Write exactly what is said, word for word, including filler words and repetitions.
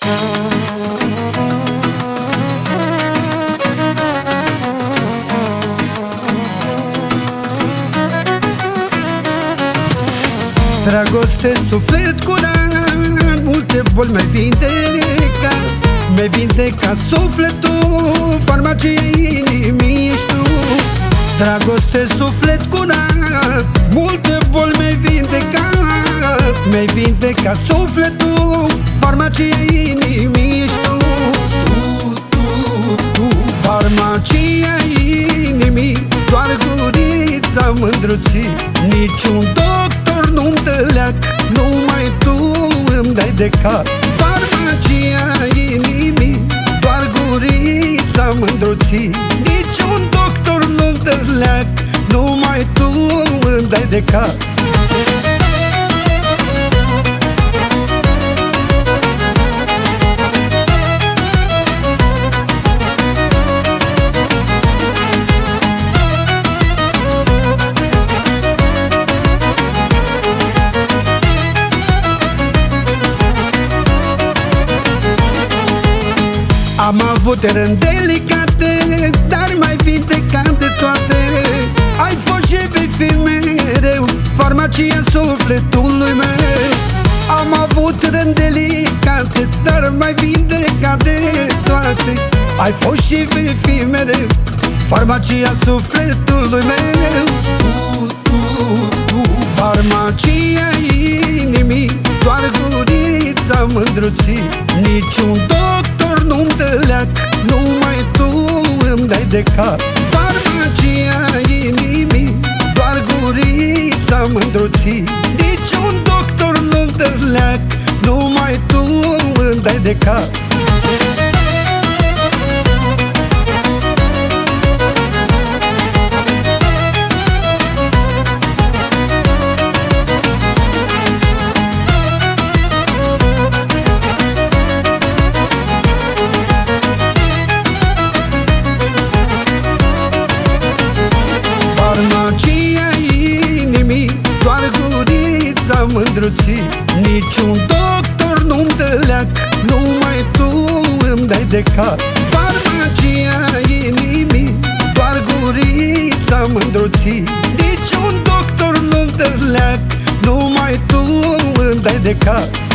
Dragoste, suflet curat, multe boli mai vindeca. Mi-ai vindecat sufletul, farmacia inimii ești tu. Dragoste, suflet curat, multe boli mi-ai vindecat. Mi-ai vindecat sufletul, farmacia inimii ești tu. Tu, tu, tu, farmacia inimii, doar gurița mândruții. Niciun doctor nu-mi dă leac, numai tu îmi dai de cap. Farmacia inimii, doar gurița mândruții. Niciun doctor nu-mi dă leac, numai tu îmi dai de cap. Am avut rând delicate, dar mai vindecat de toate. Ai fost și vei fi mereu farmacia sufletului meu. Am avut rând delicate, dar mai vindecat de toate. Ai fost și vei fi mereu farmacia sufletului meu. Tu, tu, tu, farmacia inimii, doar gurița mândruții. Niciun doctor nu-mi dă leac, numai tu îmi dai de cap. Farmacia inimii, doar gurița mândruții. Niciun doctor nu-mi dă leac, numai tu îmi dai de cap. Farmacia inimii, doar gurița mândruții. Niciun doctor nu-mi dă leac, numai tu îmi dai de cap. Farmacia inimii, doar gurița mândruții. Niciun doctor nu-mi dă leac, numai tu îmi dai de cap.